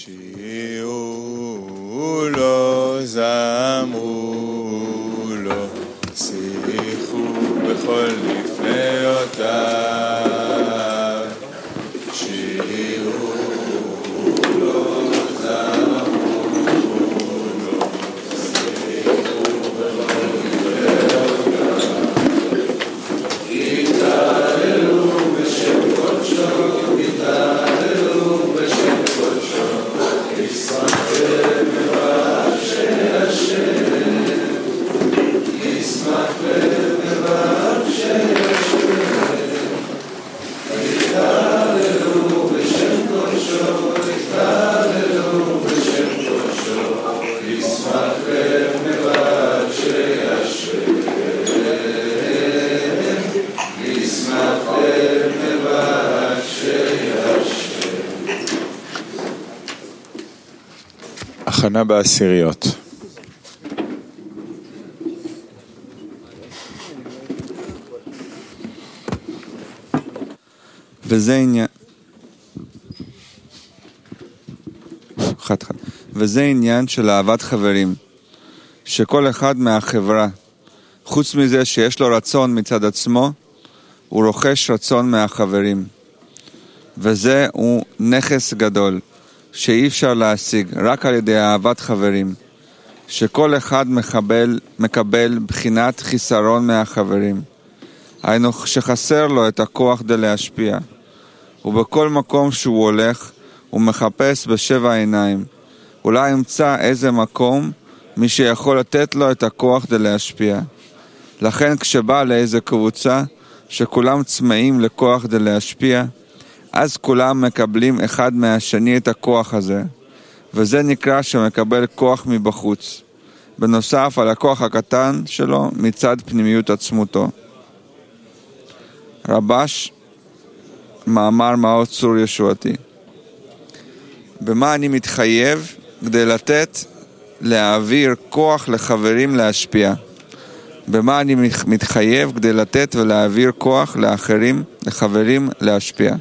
שירו לו, זמרו לו, שיחו בכל לפניותיו. שירו לו, זמרו לו, שיחו בכל לפניותיו. יתהללו בשם קודשו, יתהללו בשם קודשו, ישמח לבב שהשם, ישמח לבב שהשם. יתהללו בשם קודשו, יתהללו בשם קודשו, ישמח לבב שהשם, ישמח לבב שהשם. הכנה בעשיריות. וזה עניין של אהבת חברים, שכל אחד מהחברה, חוץ מזה שיש לו רצון מצד עצמו, הוא רוכש רצון מהחברים. וזה הוא נכס גדול, שאי אפשר להשיג רק על ידי אהבת חברים, שכל אחד מקבל בחינת חיסרון מהחברים. היינו שחסר לו את הכוח כדי להשפיע. ובכל מקום שהוא הולך, הוא מחפש בשבע עיניים. אולי ימצא איזה מקום מי שיכול לתת לו את הכוח כדי להשפיע. לכן כשבא לאיזה קבוצה שכולם צמאים לכוח כדי להשפיע, אז כולם מקבלים אחד מהשני את הכוח הזה, וזה נקרא שמקבל כוח מבחוץ, בנוסף על הכוח הקטן שלו מצד פנימיות עצמותו. רבש, מאמר מהו צור ישועתי. במה אני מתחייב כדי להעביר כוח לחברים להשפיע? במה אני מתחייב כדי לתת ולהעביר כוח לאחרים, לחברים להשפיע?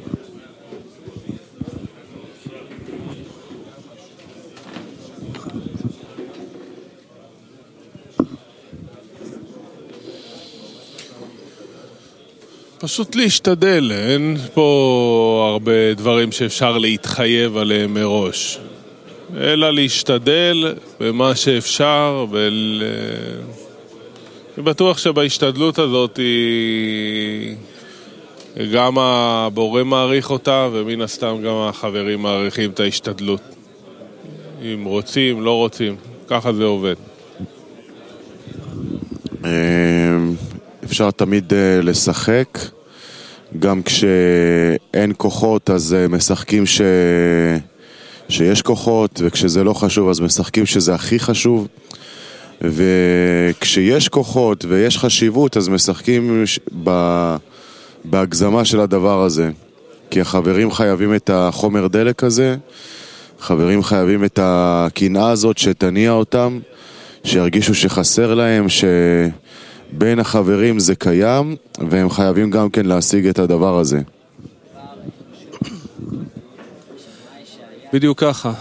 פשוט להשתדל, אין פה הרבה דברים שאפשר להתחייב עליהם מראש, אלא להשתדל במה שאפשר, אני בטוח שבהשתדלות הזאת גם הבורא מעריך אותה, ומן הסתם גם החברים מעריכים את ההשתדלות. אם רוצים, לא רוצים, ככה זה עובד. אפשר תמיד לשחק, גם כשאין כוחות אז משחקים שיש כוחות, וכשזה לא חשוב אז משחקים שזה הכי חשוב, וכשיש כוחות ויש חשיבות אז משחקים בהגזמה של הדבר הזה, כי החברים חייבים את החומר דלק הזה, חברים חייבים את הקנאה הזאת שתניע אותם, שירגישו שחסר להם, בין החברים זה קיים, והם חייבים גם כן להשיג את הדבר הזה. בדיוק ככה.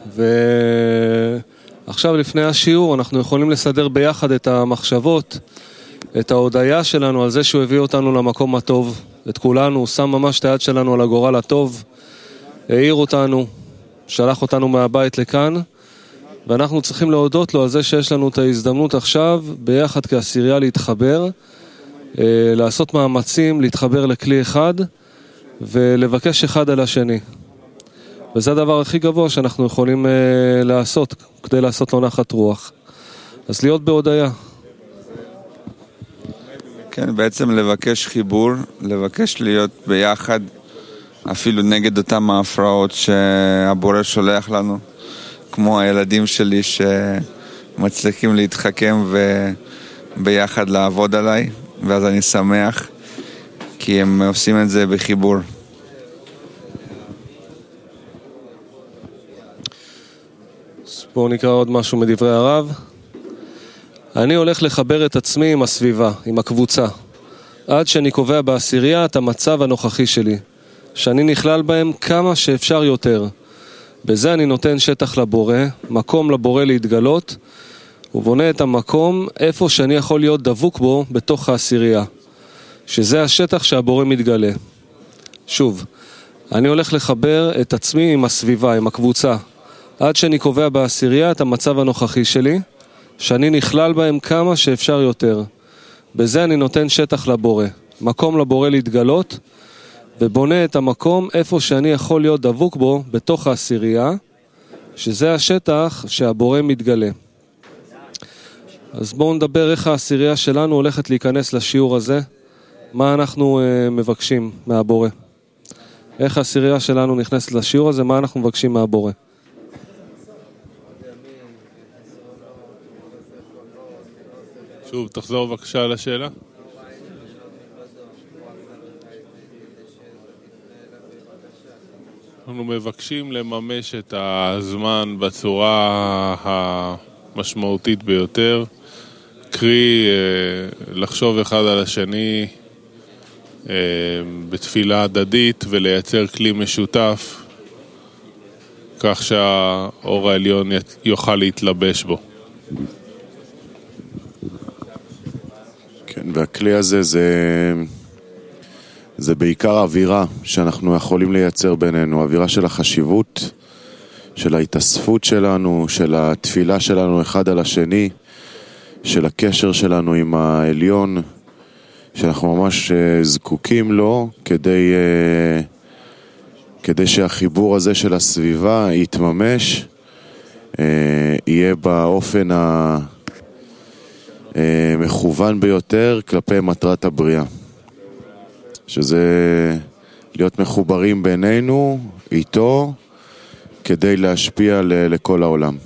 ועכשיו לפני השיעור אנחנו יכולים לסדר ביחד את המחשבות, את ההודעה שלנו על זה שהוא הביא אותנו למקום הטוב, את כולנו, הוא שם ממש את היד שלנו על הגורל הטוב, העיר אותנו, שלח אותנו מהבית לכאן, ואנחנו צריכים להודות לו על זה שיש לנו את ההזדמנות עכשיו ביחד כעשירייה להתחבר, לעשות מאמצים, להתחבר לכלי אחד ולבקש אחד על השני. וזה הדבר הכי גבוה שאנחנו יכולים לעשות כדי לעשות לו נחת רוח. אז להיות בהודעה. כן, בעצם לבקש חיבור, לבקש להיות ביחד, אפילו נגד אותם ההפרעות שהבורא שולח לנו. כמו הילדים שלי שמצליחים להתחכם וביחד לעבוד עליי, ואז אני שמח כי הם עושים את זה בחיבור. בואו נקרא עוד משהו מדברי הרב. אני הולך לחבר את עצמי עם הסביבה, עם הקבוצה, עד שאני קובע בעשירייה את המצב הנוכחי שלי, שאני נכלל בהם כמה שאפשר יותר, בזה אני נותן שטח לבורא, מקום לבורא להתגלות, ובונה את המקום איפה שאני יכול להיות דבוק בו בתוך העשירייה, שזה השטח שהבורא מתגלה. שוב, אני הולך לחבר את עצמי עם הסביבה, עם הקבוצה, עד שאני קובע בעשירייה את המצב הנוכחי שלי, שאני נכלל בהם כמה שאפשר יותר. בזה אני נותן שטח לבורא, מקום לבורא להתגלות, ובונה את המקום איפה שאני יכול להיות דבוק בו בתוך העשירייה, שזה השטח שהבורא מתגלה. אז בואו נדבר איך העשירייה שלנו הולכת להיכנס לשיעור הזה, מה אנחנו מבקשים מהבורא. איך העשירייה שלנו נכנסת לשיעור הזה, מה אנחנו מבקשים מהבורא. שוב, תחזור בבקשה על השאלה. אנחנו מבקשים לממש את הזמן בצורה המשמעותית ביותר, קרי לחשוב אחד על השני בתפילה הדדית ולייצר כלי משותף, כך שהאור העליון יוכל להתלבש בו. כן, והכלי הזה זה בעיקר אווירה שאנחנו יכולים לייצר בינינו, אווירה של החשיבות, של ההתאספות שלנו, של התפילה שלנו אחד על השני, של הקשר שלנו עם העליון, שאנחנו ממש זקוקים לו כדי שהחיבור הזה של הסביבה יתממש, יהיה באופן המכוון ביותר כלפי מטרת הבריאה. שזה להיות מחוברים בינינו, איתו, כדי להשפיע לכל העולם.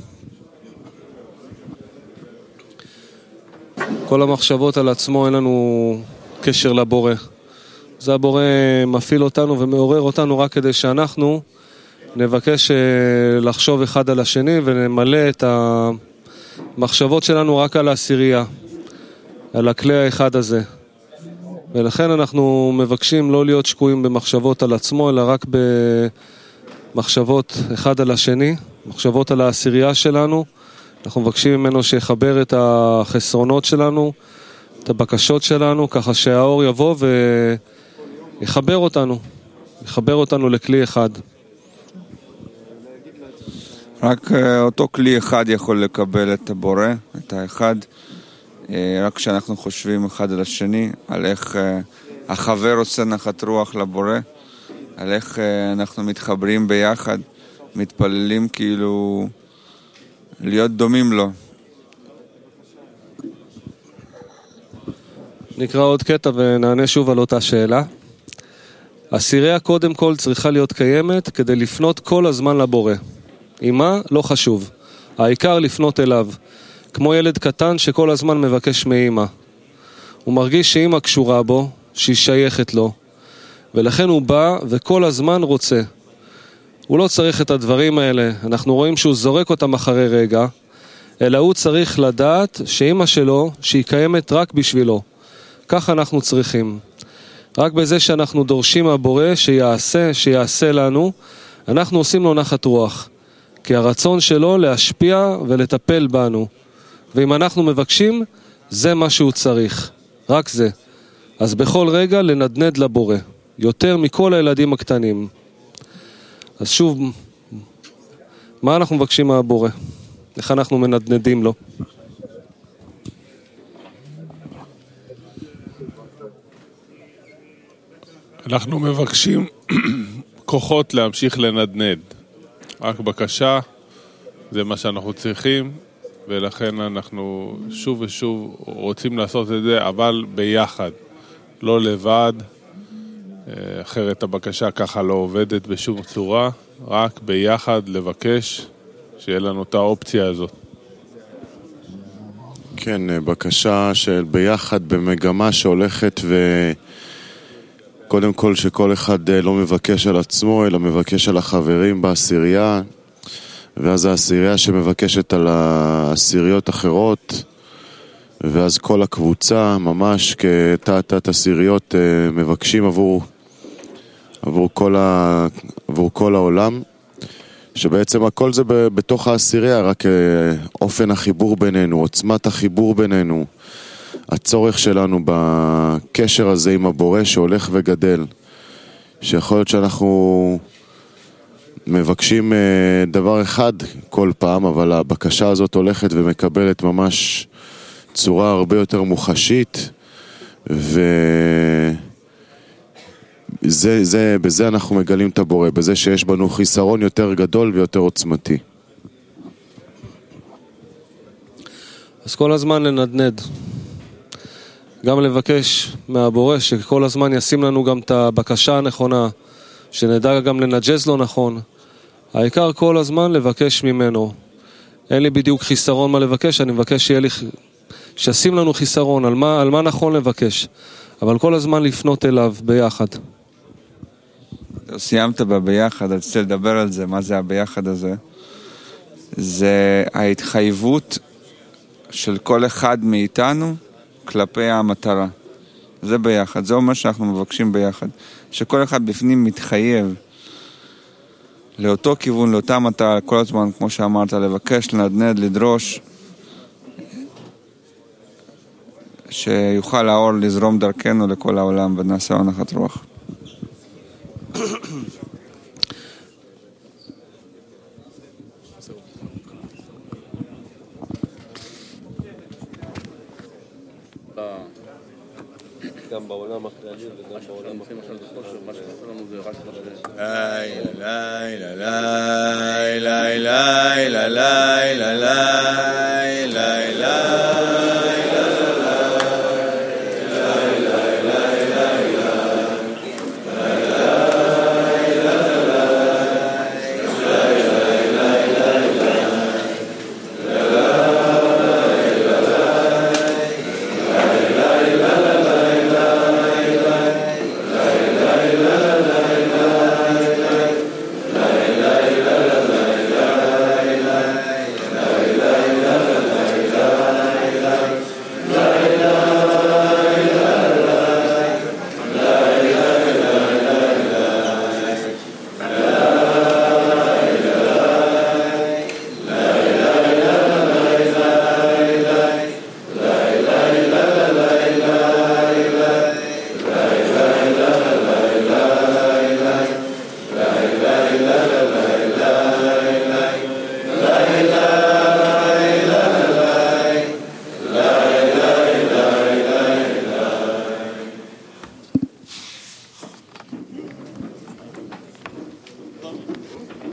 כל המחשבות על עצמו אין לנו קשר לבורא. זה הבורא מפעיל אותנו ומעורר אותנו רק כדי שאנחנו נבקש לחשוב אחד על השני ונמלא את המחשבות שלנו רק על העשירייה, על הכלי האחד הזה. ולכן אנחנו מבקשים לא להיות שקועים במחשבות על עצמו, אלא רק במחשבות אחד על השני, מחשבות על העשירייה שלנו. אנחנו מבקשים ממנו שיחבר את החסרונות שלנו, את הבקשות שלנו, ככה שהאור יבוא ויחבר אותנו לכלי אחד. רק אותו כלי אחד יכול לקבל את הבורא, את האחד, רק כשאנחנו חושבים אחד על השני, על איך החבר עושה נחת רוח לבורא, על איך אנחנו מתחברים ביחד, מתפללים כאילו להיות דומים לו. נקרא עוד קטע ונענה שוב על אותה שאלה. העשירייה קודם כל צריכה להיות קיימת כדי לפנות כל הזמן לבורא. עם מה? לא חשוב. העיקר לפנות אליו. כמו ילד קטן שכל הזמן מבקש מאמא. הוא מרגיש שאמא קשורה בו, שהיא שייכת לו. ולכן הוא בא וכל הזמן רוצה. הוא לא צריך את הדברים האלה. אנחנו רואים שהוא זורק אותם אחרי רגע. אלא הוא צריך לדעת שאמא שלו, שהיא קיימת רק בשבילו. כך אנחנו צריכים. רק בזה שאנחנו דורשים מהבורא שיעשה לנו, אנחנו עושים לו נחת רוח. כי הרצון שלו להשפיע ולטפל בנו. ואם אנחנו מבקשים, זה מה שהוא צריך. רק זה. אז בכל רגע לנדנד לבורא. יותר מכל הילדים הקטנים. אז שוב, מה אנחנו מבקשים מהבורא? איך אנחנו מנדנדים לו? אנחנו מבקשים כוחות להמשיך לנדנד. רק בקשה, זה מה שאנחנו צריכים, ולכן אנחנו שוב ושוב רוצים לעשות את זה, אבל ביחד, לא לבד, אחרת הבקשה ככה לא עובדת בשום צורה, רק ביחד לבקש שיהיה לנו את האופציה הזאת. כן, בקשה של ביחד במגמה שהולכת קודם כל שכל אחד לא מבקש על עצמו, אלא מבקש על החברים בעשירייה, ואז העשירייה שמבקשת על העשיריות אחרות, ואז כל הקבוצה ממש כתת עשיריות מבקשים עבור כל העולם, שבעצם הכל זה בתוך העשירייה, רק אופן החיבור בינינו, עוצמת החיבור בינינו, הצורך שלנו בקשר הזה עם הבורא שהולך וגדל, שיכול להיות שאנחנו מבקשים דבר אחד כל פעם, אבל הבקשה הזאת הולכת ומקבלת ממש צורה הרבה יותר מוחשית, בזה אנחנו מגלים את הבורא, בזה שיש בנו חיסרון יותר גדול ויותר עוצמתי. אז כל הזמן לנדנד, גם לבקש מהבורא שכל הזמן ישים לנו גם את הבקשה הנכונה, שנדע גם לנג'ז לו נכון. העיקר כל הזמן לבקש ממנו. אין לי בדיוק חיסרון מה לבקש, אני מבקש שישים לנו חיסרון, על מה נכון לבקש. אבל כל הזמן לפנות אליו ביחד. סיימת ביחד, רציתי לדבר על זה, מה זה הביחד הזה? זה ההתחייבות של כל אחד מאיתנו כלפי המטרה. זה ביחד, זה אומר שאנחנו מבקשים ביחד. שכל אחד בפנים מתחייב לאותו כיוון, לאותה מטרה, כל הזמן, כמו שאמרת, לבקש, לנדנד, לדרוש, שיוכל האור לזרום דרכנו לכל העולם ונעשה הנחת רוח. גם בעולם הכללי וגם בעולם לילה לילה לילה לילה לילה לילה